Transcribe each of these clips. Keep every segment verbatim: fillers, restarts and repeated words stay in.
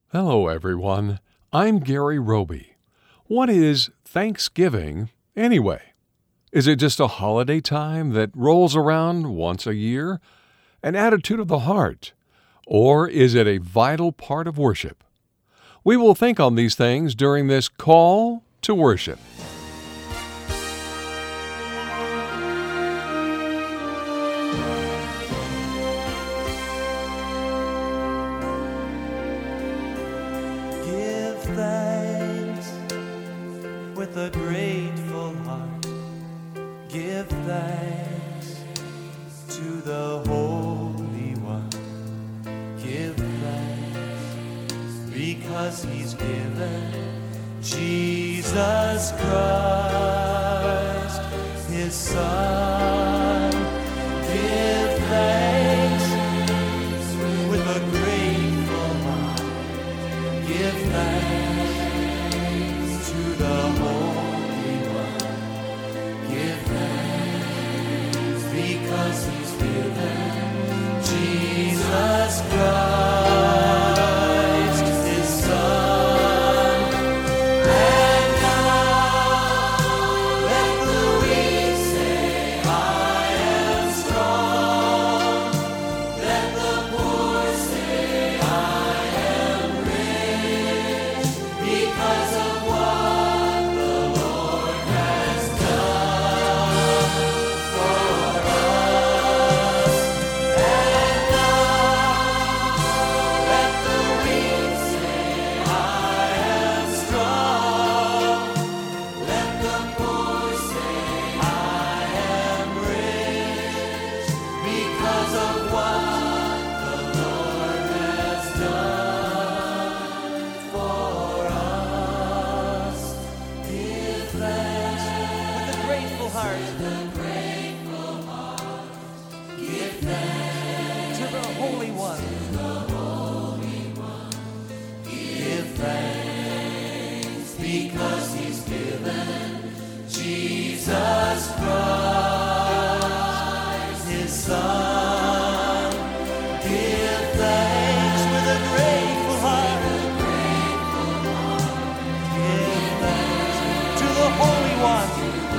Hello, everyone. I'm Gary Roby. What is Thanksgiving anyway? Is it just a holiday time that rolls around once a year? An attitude of the heart? Or is it a vital part of worship? We will think on these things during this call to worship. Give thanks with a grateful heart. Give thanks to the Holy One. Give thanks because He's given Jesus Christ, His Son. Give thanks with a grateful heart. Give thanks to the Holy One. Give thanks because He's given Jesus Christ, His Son. And now let the weak say, I am strong. Let the poor say, I am rich because of what the Lord has done for us. And now let the weak say, I am strong. Let the poor say, I am rich because of what the Lord has done for us. Give thanks with a grateful heart. Give thanks to the Holy One. Give thanks because He's given Jesus Christ, His Son. Give thanks with a grateful heart. Give thanks to the Holy One.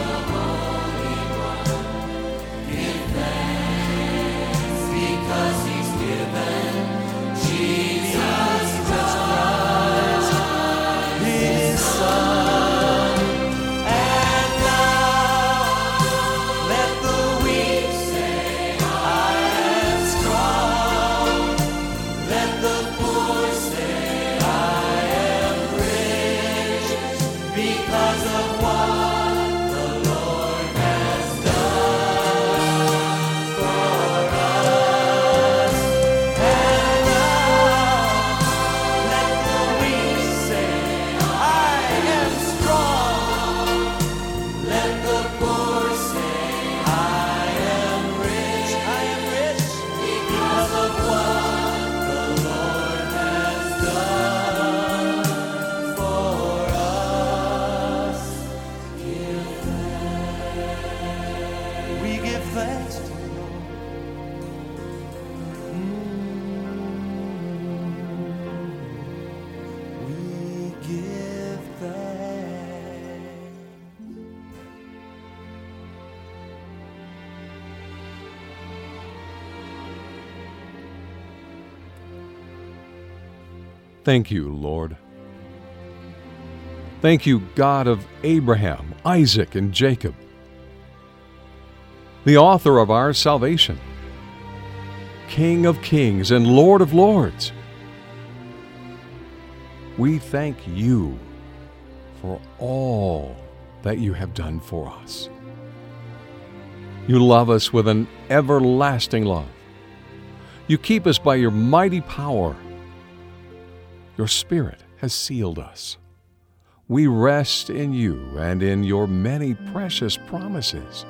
Give thanks because He's given Jesus Christ, His Son. And now let the weak say, I am strong. Let the poor say, I am rich because of what the Lord has done for us. And now let the weak say, I am strong. Let the poor say, I am rich. I am rich because of what the Lord has done for us. Give thanks. We give thanks to the Lord. Mm. We give thanks. Thank you, Lord. Thank you, God of Abraham, Isaac, and Jacob, the author of our salvation, King of kings and Lord of lords. We thank you for all that you have done for us. You love us with an everlasting love. You keep us by your mighty power. Your Spirit has sealed us. We rest in you and in your many precious promises.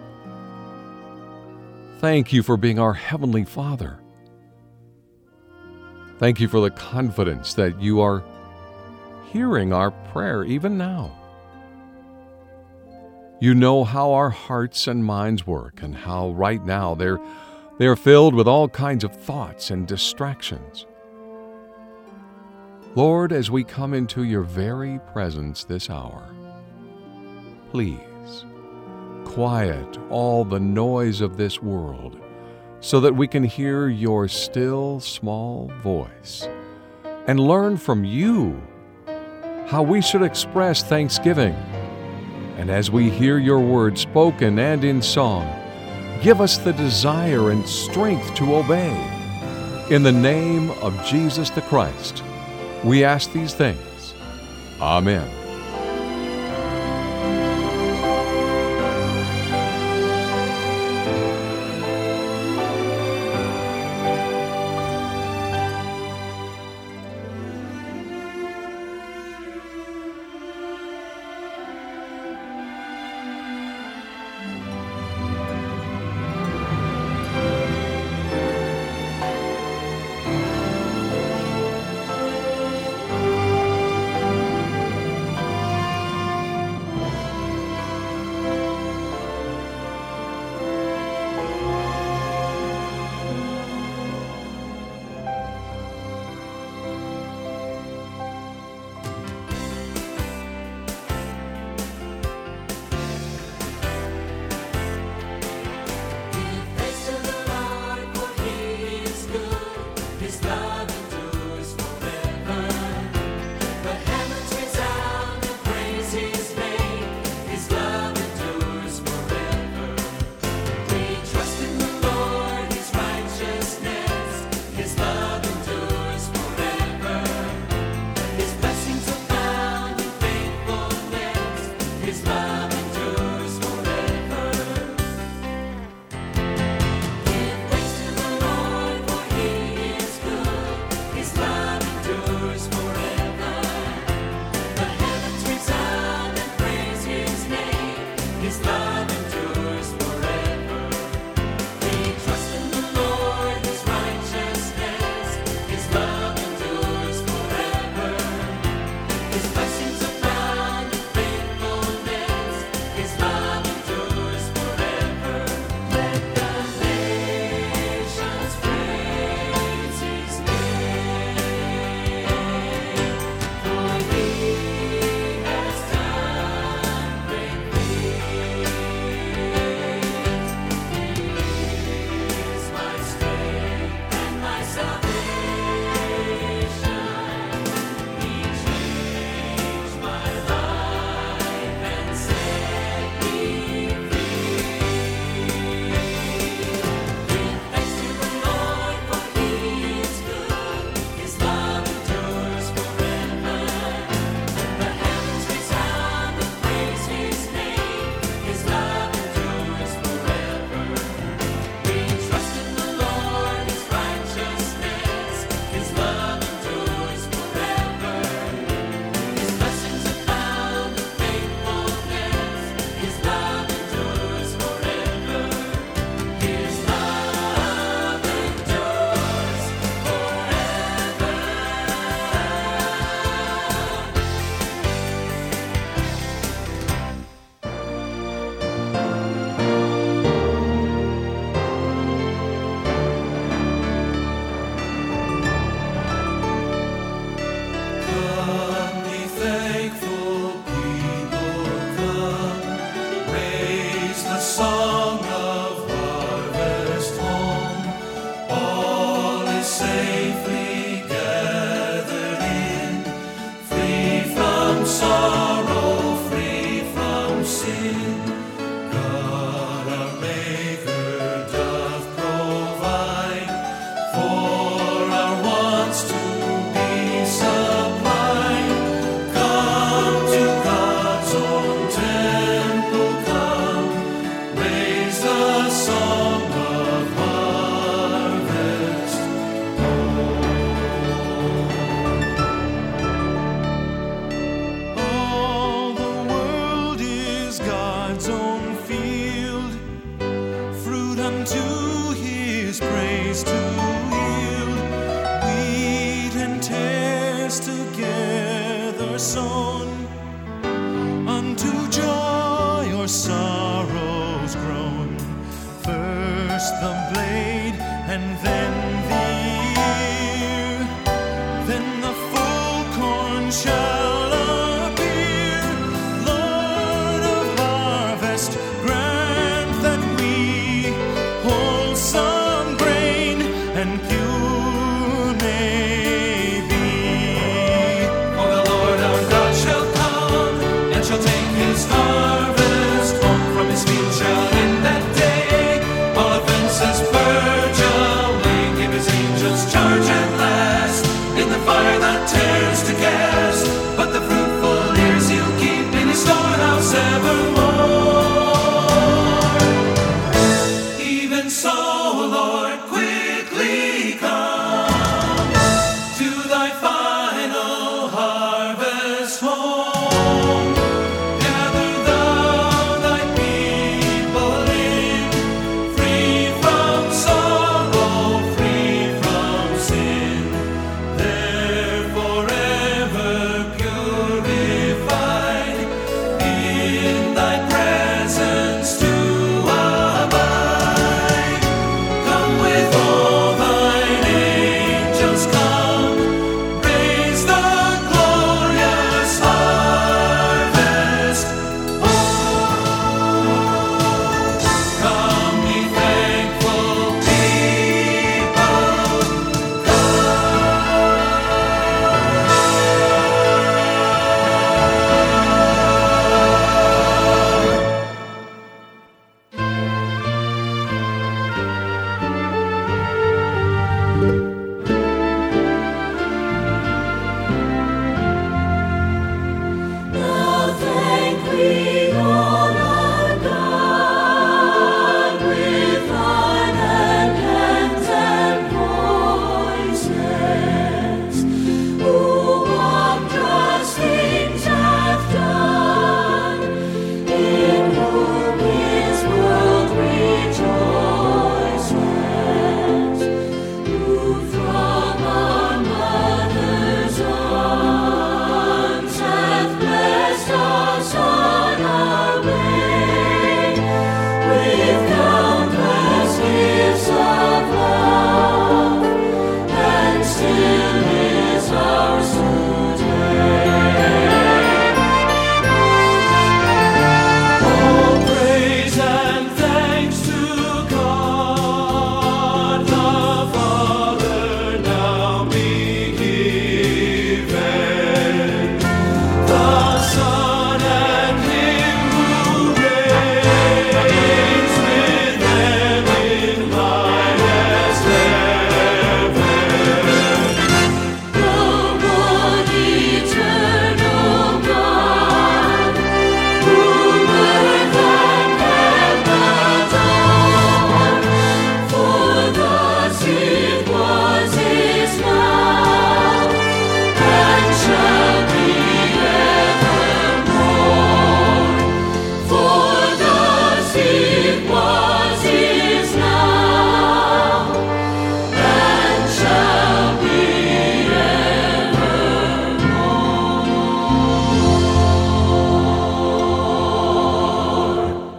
Thank you for being our Heavenly Father. Thank you for the confidence that you are hearing our prayer even now. You know how our hearts and minds work and how right now they're, they're filled with all kinds of thoughts and distractions. Lord, as we come into your very presence this hour, please quiet all the noise of this world so that we can hear your still, small voice and learn from you how we should express thanksgiving. And as we hear your word spoken and in song, give us the desire and strength to obey. In the name of Jesus the Christ, we ask these things. Amen. and then the ear, then the full soon shall appear. Lord of harvest, grant that we wholesome grain and pure may be. For the Lord our God shall come, and shall take his harvest home. From his field shall in that day all offenses purge away. Give his angels charge at last in the fire that tears to cast. But the fruitful ears he'll keep in his storehouse evermore. Even so, Lord, quickly come to thy final harvest home. Gather thou thy people in, free from sorrow, free from sin. They're forever purified in thy presence to abide. Come with all thine angels, come, praise the glorious harvest home. Come, ye thankful people, Now thank we all our God with heart and hands and voices, who wondrous things hath done, in whom his world rejoices, who from our mother's arms hath blessed us on our way with countless gifts of love, and still is ours today. all praise and thanks to God the Father now be given. The Son and him who reigns with them in highest heaven. The one eternal God, whom earth and heaven adore, for thus it was, is now, and shall be evermore. For thus it was, is now, and shall be evermore.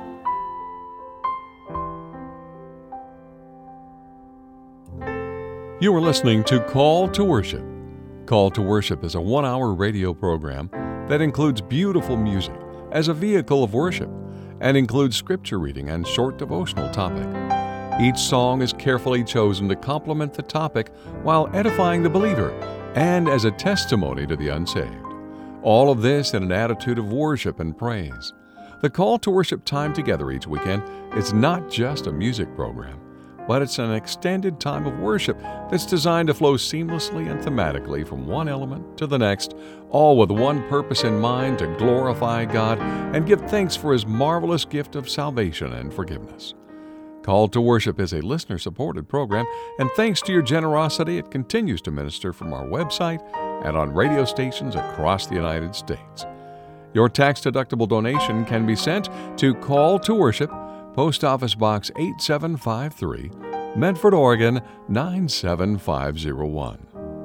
You are listening to Call to Worship. Call to Worship is a one-hour radio program that includes beautiful music as a vehicle of worship and includes scripture reading and short devotional topic. Each song is carefully chosen to complement the topic while edifying the believer and as a testimony to the unsaved. All of this in an attitude of worship and praise. The Call to Worship time together each weekend is not just a music program, but it's an extended time of worship that's designed to flow seamlessly and thematically from one element to the next, all with one purpose in mind: to glorify God and give thanks for His marvelous gift of salvation and forgiveness. Call to Worship is a listener-supported program, and thanks to your generosity, it continues to minister from our website and on radio stations across the United States. Your tax-deductible donation can be sent to Call to Worship, Post Office Box eight seven five three, Medford, Oregon nine seven five zero one.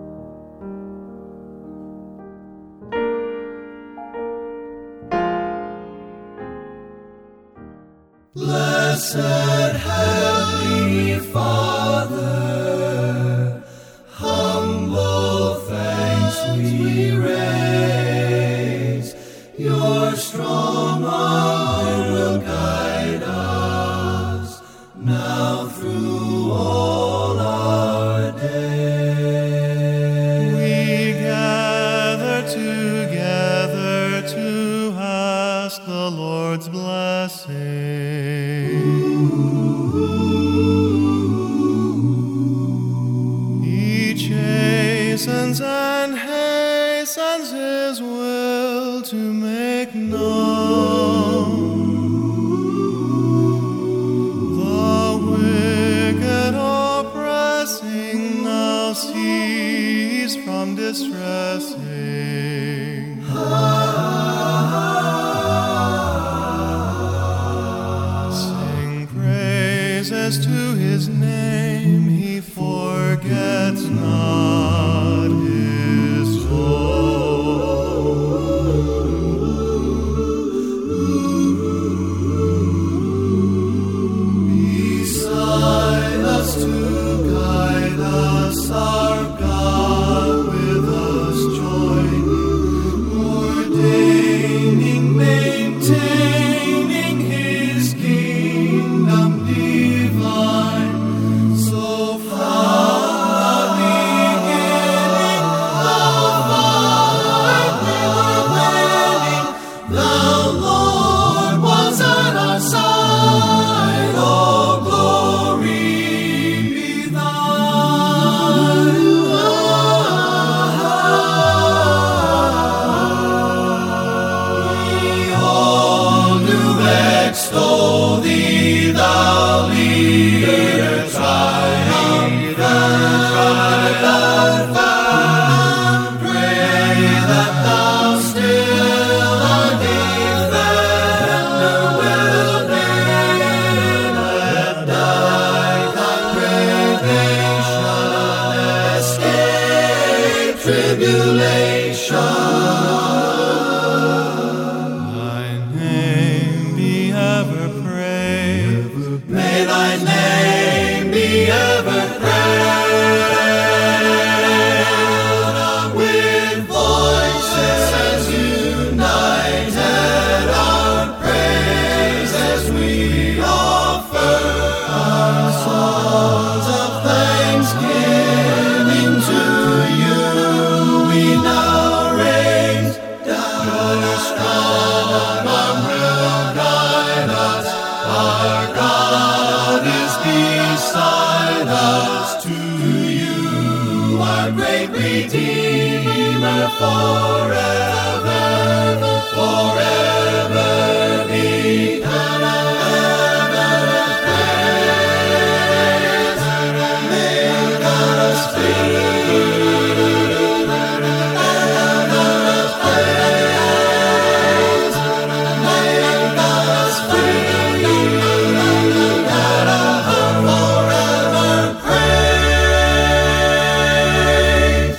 Blessed Heavenly Father, humble thanks we render. hastens his will to make known. The wicked oppressing now cease from distressing. Sing praises to his name, he forgets not his own. Beside us to guide us, our God with us joining, ordaining, maintaining his kingdom divine. So from the beginning of life we were winning. The Lord was at our side. Oh, glory be thine. We all do extol thee, thou leader, triumphant. Pray that thou still our defender wilt reign. Let thy congregation escape tribulation. Thy name be ever praised. May thy name be ever praised. With voices united, our praises we offer. Our songs of thanksgiving to you we now raise. Your strong arm will guide us. Our God is beside us. To you, our great Redeemer, forever, forever be ever praised. May God us praise, may God us forever praise.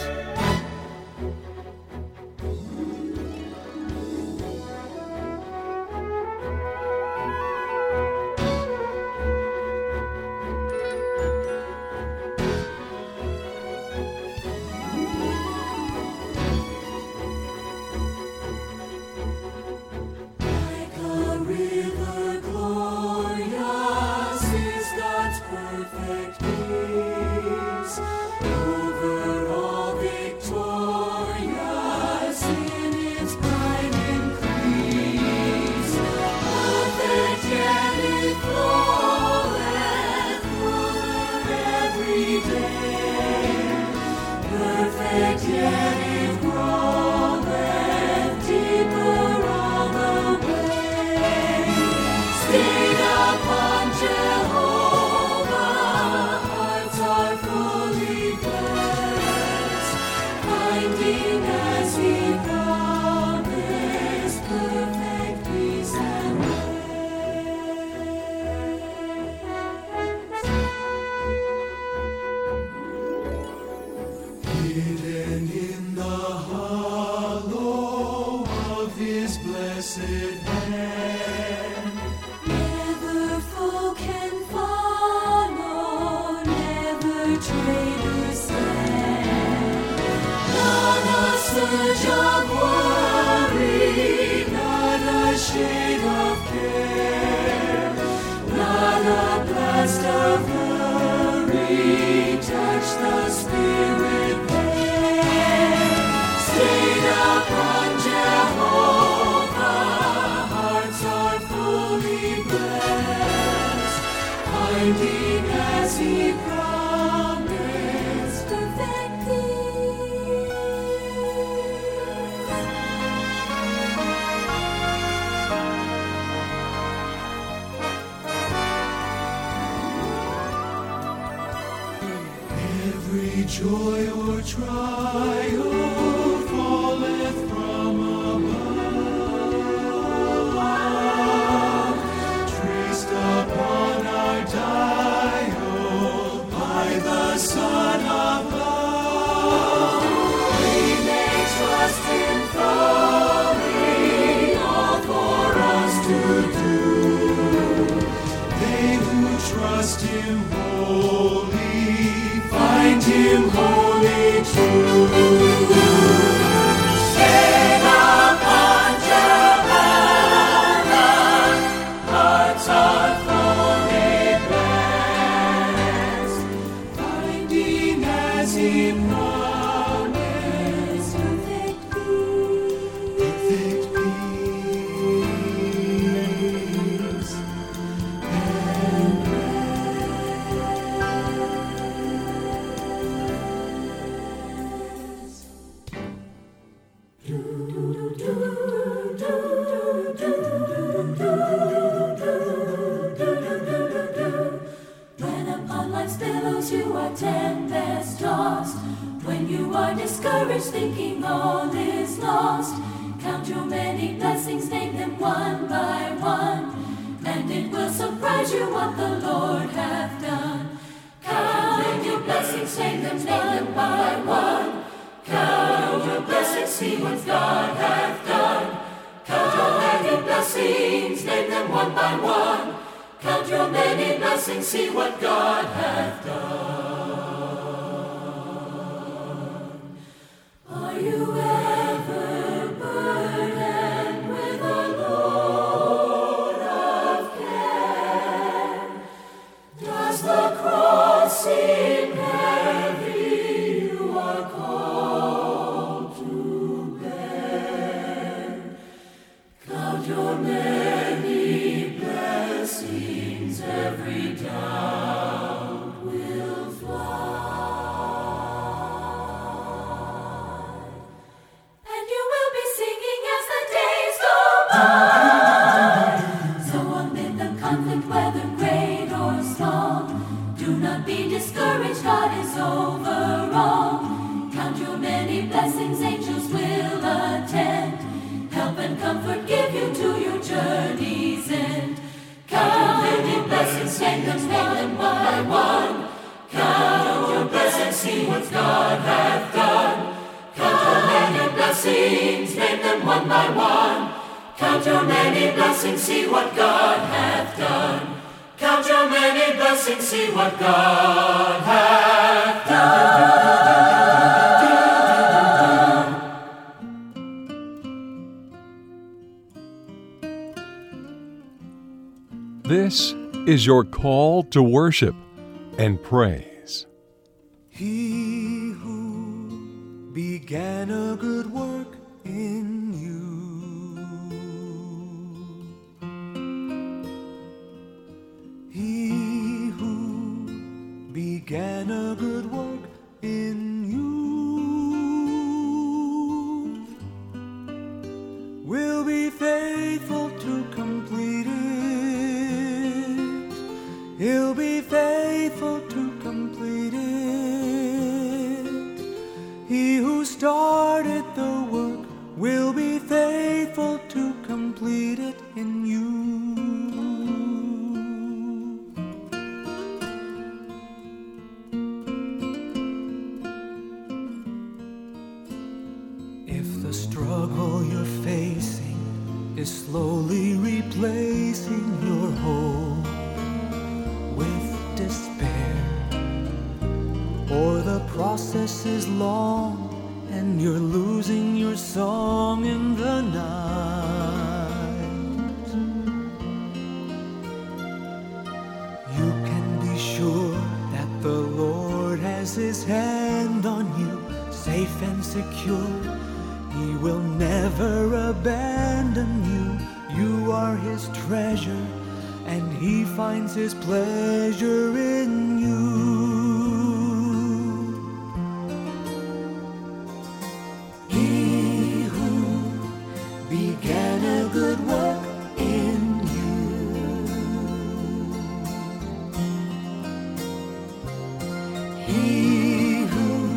Like a river glorious is God's perfect peace, over all victorious in its prime increase. Perfect yet it floweth over every day. Perfect yet it groweth deeper all the way. Stayed upon Jehovah, hearts are fully blessed, finding as he promised perfect peace and rest. Hidden in the hollow of his blessed hand, never foe can follow, never traitor stand. Not a surge of worry, not a shade of care, not a blast of hurry, touch the Spirit there. Stayed upon Jehovah, hearts are fully blessed, finding as he promised perfect peace. joy or triumph falleth from above, traced upon our dial by the Son of love. We may trust in falling, all for us to do. They who trust Him wholly find Him wholly true. Set upon Jehovah, hearts are fully blessed, finding as He promised perfect peace, perfect peace and When upon life's billows you are tempest tossed, when you are discouraged thinking all is lost, count your many blessings, name them one by one, and it will surprise you what the Lord hath done. Count your blessings, name them, name them by one. Count your blessings, see what God hath done. Count your many blessings, name them one by one. Count your many blessings, see what God hath done. Are you ever burdened with a load of care? Does the cross seem heavy you are called to bear? Count your many blessings, every doubt will fly, and you will be singing as the days go by. So amid the conflict, whether great or small, do not be discouraged, God is over all. Count your many blessings, angels will attend, help and comfort give you to your journey's end. Count your many blessings, name them, name them one by one. Count your blessings, see what God hath done. Count your many blessings, name them one by one. Count your many blessings, see what God hath done. Count your many blessings, see what God hath done. This is your call to worship and praise. He who began a good work in you, He who began a good work in you will be faithful to complete it. He'll be faithful to complete it. He who started the work will be faithful to complete it in you. If the struggle you're facing is slowly replacing your hope with despair, or the process is long and you're losing your song in the night, you can be sure that the Lord has His hand on you, safe and secure. He will never abandon you. You are His treasure, and He finds His pleasure in you. He who began a good work in you, He who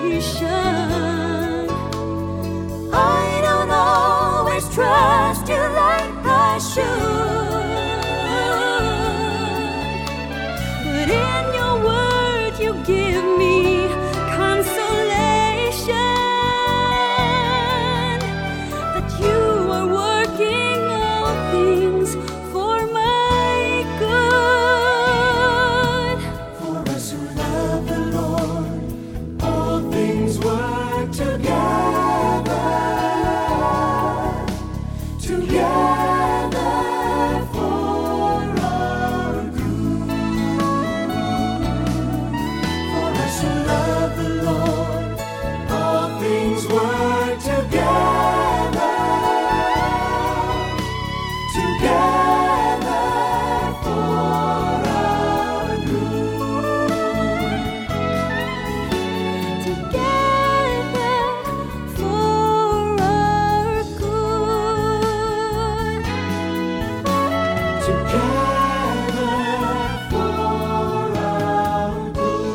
I don't always trust you like I should, but in your word you give me consolation that you are working all things for my good. For us who love the Lord, all things work together, together for our good. For us who love the Lord, all things work together, together for our good. Together for our good. Together for our good.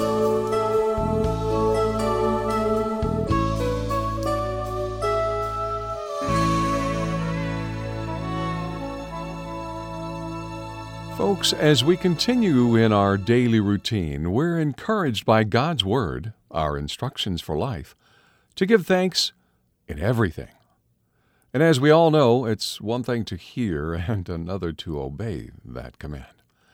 Folks, as we continue in our daily routine, we're encouraged by God's Word, our instructions for life, to give thanks in everything. And as we all know, it's one thing to hear and another to obey that command.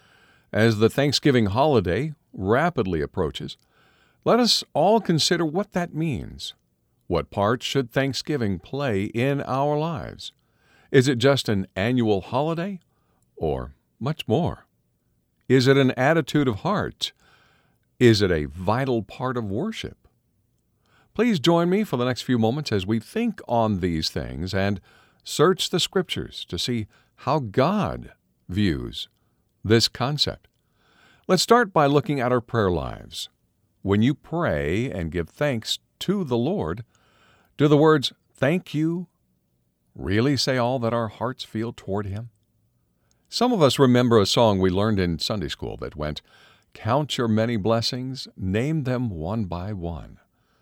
As the Thanksgiving holiday rapidly approaches, let us all consider what that means. What part should Thanksgiving play in our lives? Is it just an annual holiday, or much more? Is it an attitude of heart? Is it a vital part of worship? Please join me for the next few moments as we think on these things and search the Scriptures to see how God views this concept. Let's start by looking at our prayer lives. When you pray and give thanks to the Lord, do the words "thank you" really say all that our hearts feel toward Him? Some of us remember a song we learned in Sunday school that went, "Count your many blessings, name them one by one."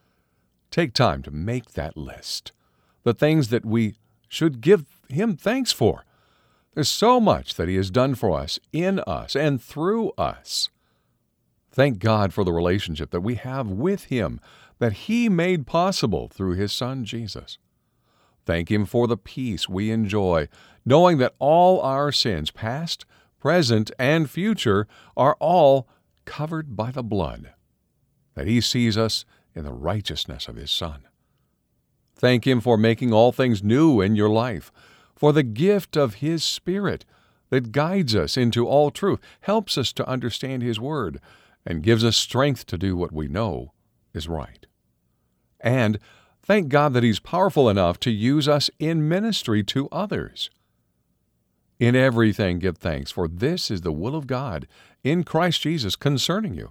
Take time to make that list, the things that we should give Him thanks for. There's so much that He has done for us, in us, and through us. Thank God for the relationship that we have with Him, that He made possible through His Son, Jesus. Thank Him for the peace we enjoy, knowing that all our sins, past, present, and future, are all covered by the blood, that He sees us in the righteousness of His Son. Thank Him for making all things new in your life, for the gift of His Spirit that guides us into all truth, helps us to understand His Word, and gives us strength to do what we know is right. And thank God that He's powerful enough to use us in ministry to others. In everything give thanks, for this is the will of God in Christ Jesus concerning you.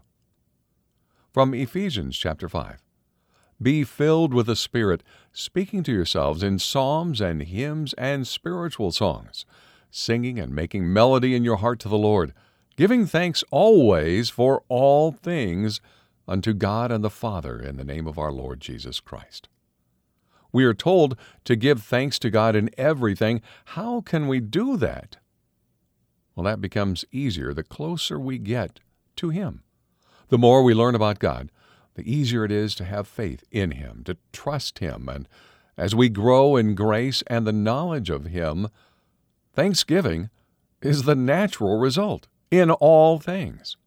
From Ephesians chapter five. Be filled with the Spirit, speaking to yourselves in psalms and hymns and spiritual songs, singing and making melody in your heart to the Lord, giving thanks always for all things unto God and the Father in the name of our Lord Jesus Christ. We are told to give thanks to God in everything. How can we do that? Well, that becomes easier the closer we get to Him. The more we learn about God, the easier it is to have faith in Him, to trust Him, and as we grow in grace and the knowledge of Him, thanksgiving is the natural result in all things.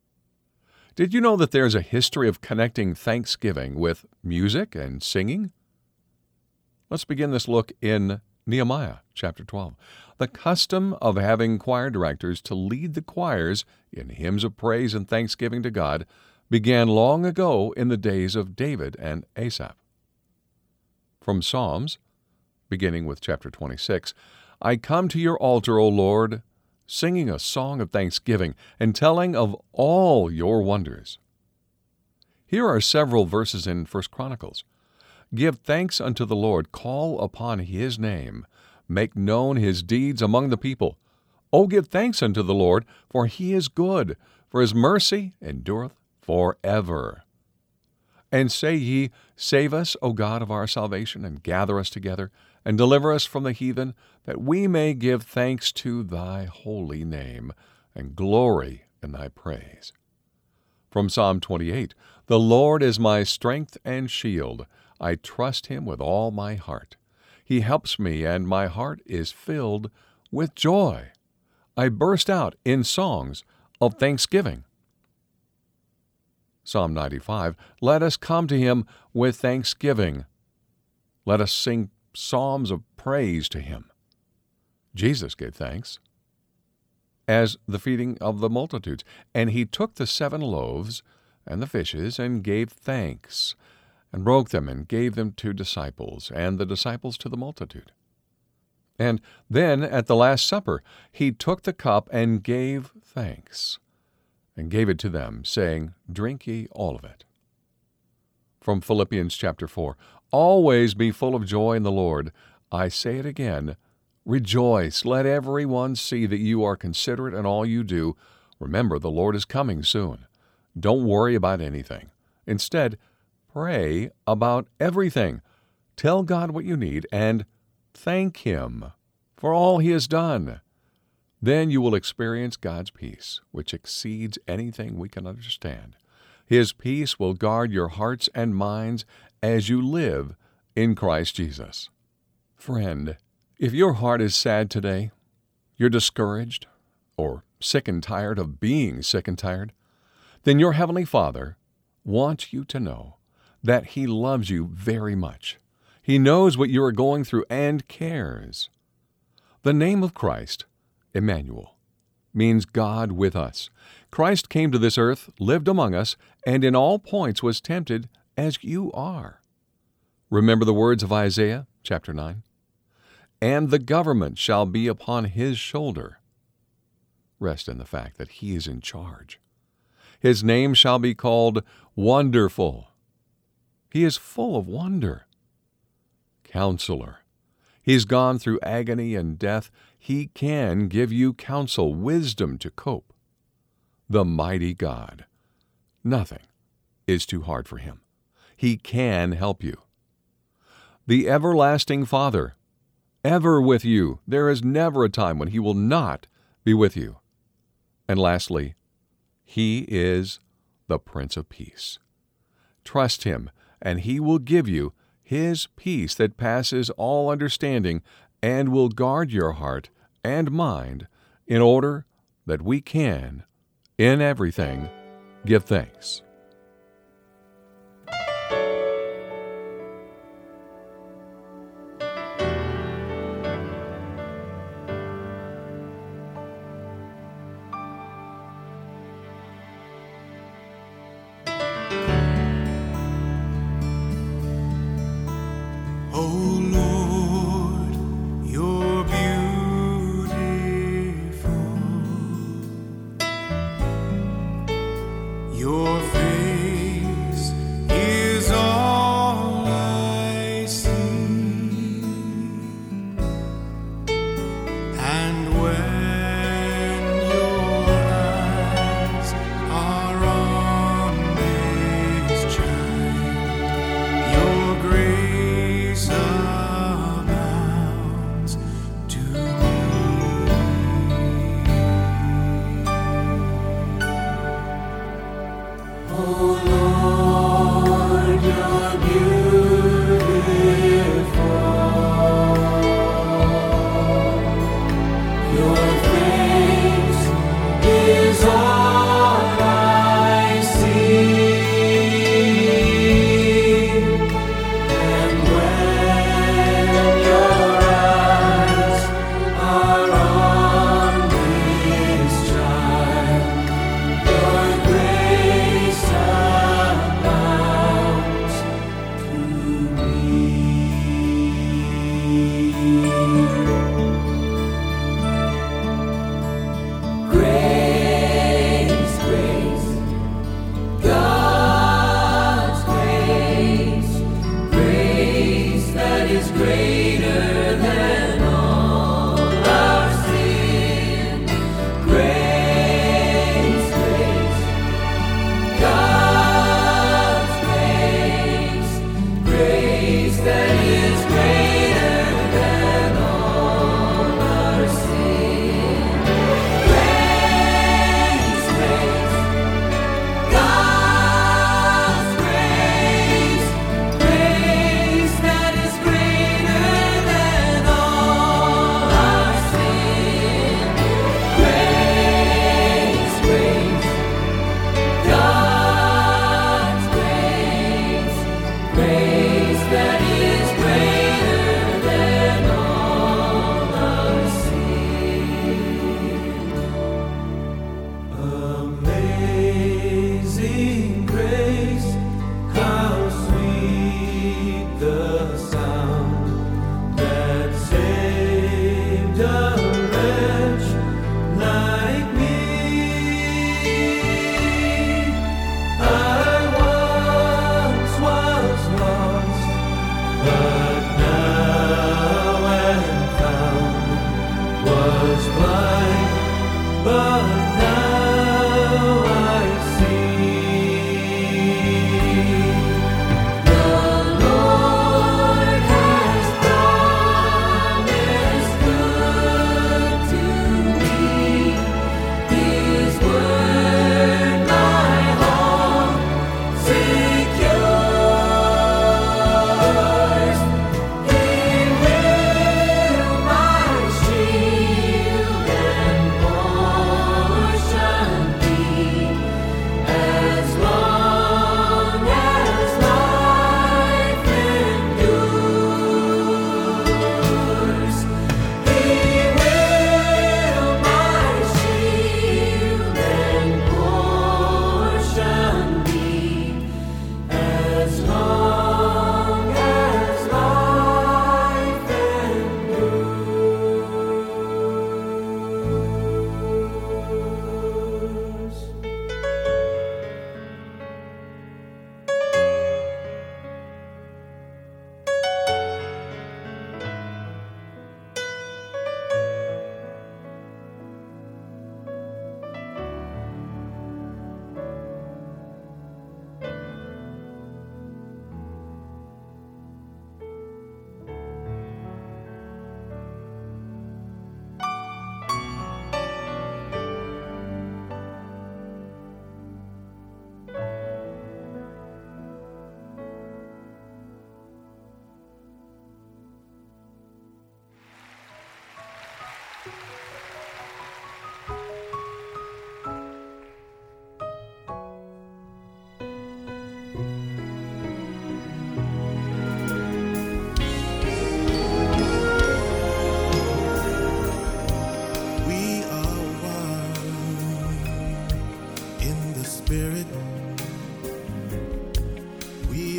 Did you know that there's a history of connecting thanksgiving with music and singing? Let's begin this look in Nehemiah chapter twelve. The custom of having choir directors to lead the choirs in hymns of praise and thanksgiving to God began long ago in the days of David and Asaph. From Psalms, beginning with chapter twenty-six, I come to your altar, O Lord, singing a song of thanksgiving and telling of all your wonders. Here are several verses in First Chronicles. Give thanks unto the Lord, call upon His name, make known His deeds among the people. O give thanks unto the Lord, for He is good, for His mercy endureth forever. And say ye, Save us, O God of our salvation, and gather us together, and deliver us from the heathen, that we may give thanks to thy holy name, and glory in thy praise. From Psalm twenty-eight, The Lord is my strength and shield. I trust him with all my heart. He helps me, and my heart is filled with joy. I burst out in songs of thanksgiving. Psalm ninety-five, Let us come to him with thanksgiving. Let us sing psalms of praise to him. Jesus gave thanks as the feeding of the multitudes, and he took the seven loaves and the fishes and gave thanks, and broke them and gave them to disciples, and the disciples to the multitude. And then at the Last Supper he took the cup and gave thanks, and gave it to them, saying, Drink ye all of it. From Philippians chapter four, Always be full of joy in the Lord. I say it again, rejoice. Let every one see that you are considerate in all you do. Remember, the Lord is coming soon. Don't worry about anything. Instead, pray about everything. Tell God what you need and thank him for all he has done. Then you will experience God's peace, which exceeds anything we can understand. His peace will guard your hearts and minds as you live in Christ Jesus. Friend, if your heart is sad today, you're discouraged, or sick and tired of being sick and tired, then your Heavenly Father wants you to know that He loves you very much. He knows what you are going through and cares. The name of Christ, Emmanuel, means God with us. Christ came to this earth, lived among us, and in all points was tempted as you are. Remember the words of Isaiah chapter nine? And the government shall be upon his shoulder. Rest in the fact that he is in charge. His name shall be called Wonderful. He is full of wonder. Counselor. He's gone through agony and death. He can give you counsel, wisdom to cope. The mighty God. Nothing is too hard for him. He can help you. The everlasting Father, ever with you. There is never a time when he will not be with you. And lastly, he is the Prince of Peace. Trust him, and he will give you his peace that passes all understanding and will guard your heart and mind in order that we can, in everything, give thanks. Oh Lord, you're beautiful. You're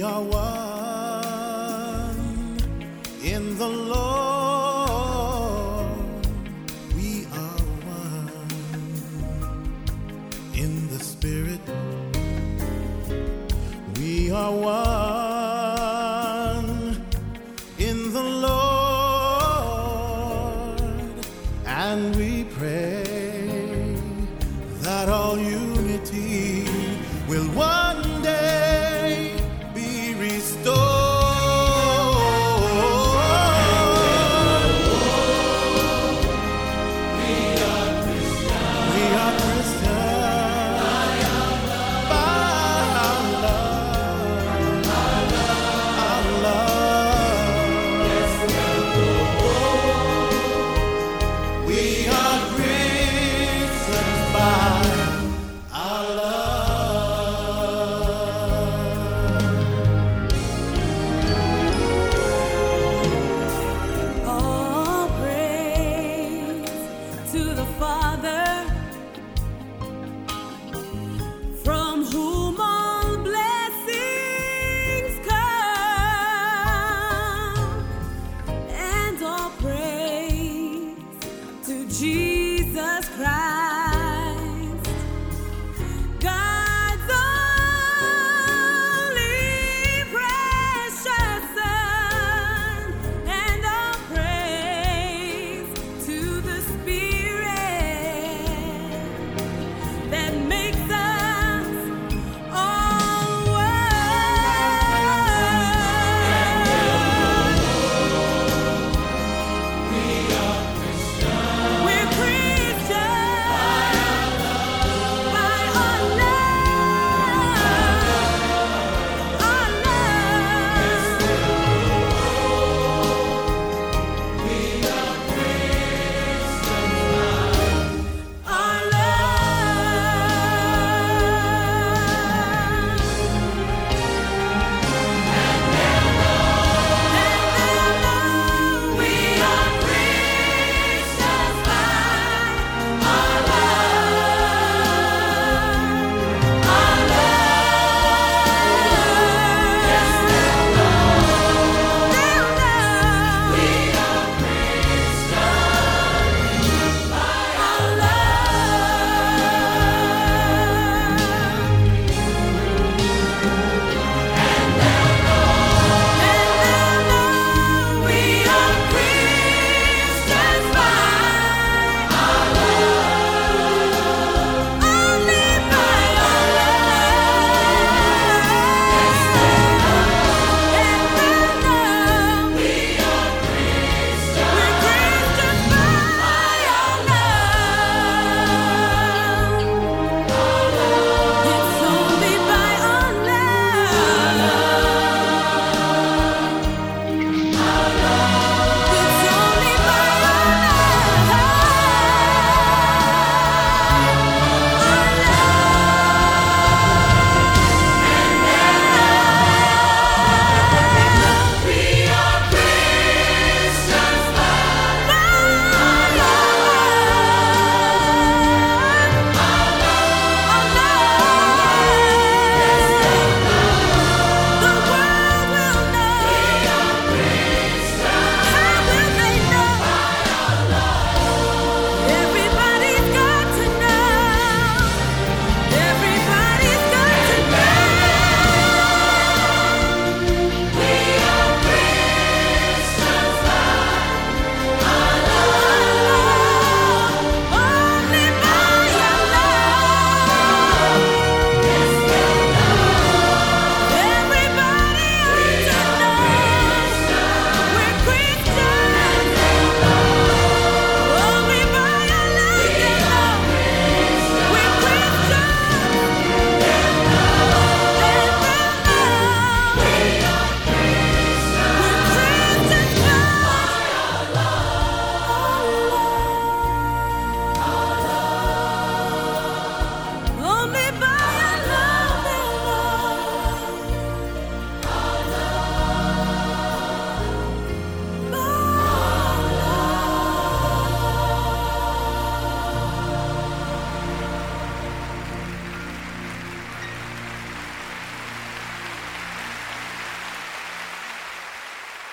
are one in the Lord. We are one in the Spirit. We are one in the Lord, and we pray that all unity will one day be restored. We are Christians. We are Christians. By our love. By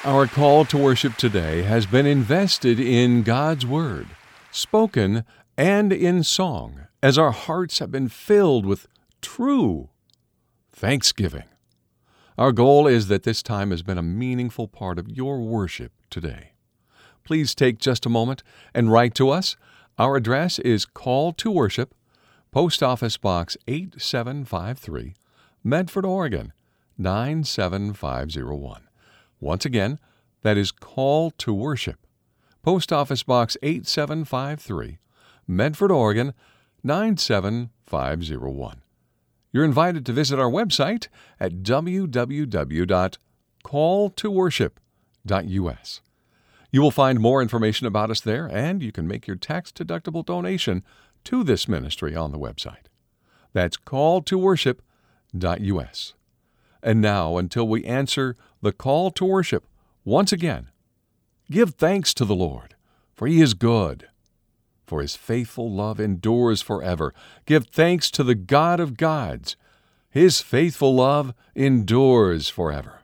Our call to worship today has been invested in God's Word, spoken and in song, as our hearts have been filled with true thanksgiving. Our goal is that this time has been a meaningful part of your worship today. Please take just a moment and write to us. Our address is Call to Worship, Post Office Box eight seven five three, Medford, Oregon, nine seven five zero one. Once again, that is Call to Worship, Post Office Box eight seven five three, Medford, Oregon, nine seven five zero one. You're invited to visit our website at w w w dot call to worship dot u s. You will find more information about us there, and you can make your tax-deductible donation to this ministry on the website. That's call to worship dot u s. And now, until we answer the call to worship once again, give thanks to the Lord, for He is good, for His faithful love endures forever. Give thanks to the God of gods. His faithful love endures forever.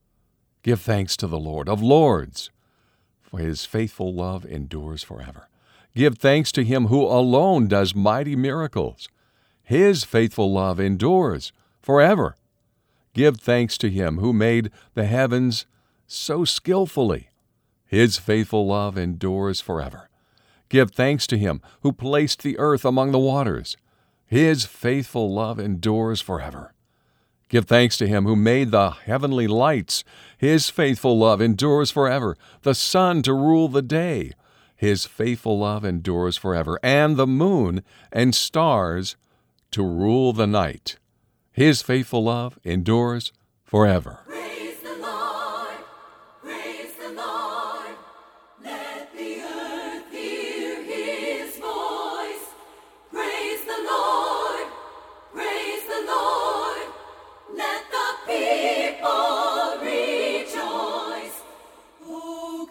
Give thanks to the Lord of lords, for His faithful love endures forever. Give thanks to Him who alone does mighty miracles. His faithful love endures forever. Give thanks to Him who made the heavens so skillfully. His faithful love endures forever. Give thanks to Him who placed the earth among the waters. His faithful love endures forever. Give thanks to Him who made the heavenly lights. His faithful love endures forever. The sun to rule the day. His faithful love endures forever. And the moon and stars to rule the night. His faithful love endures forever. Praise the Lord, praise the Lord. Let the earth hear His voice. Praise the Lord, praise the Lord. Let the people rejoice. Oh,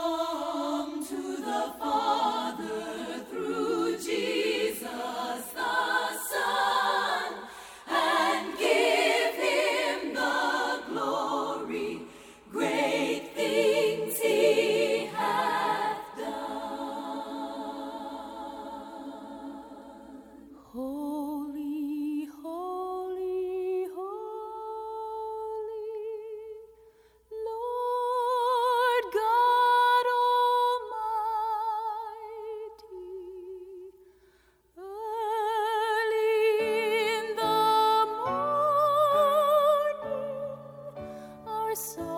come to the Father through Jesus the Son, and give Him the glory. Great things He hath done. Holy, holy, holy, Lord God Almighty. Early in the morning, our soul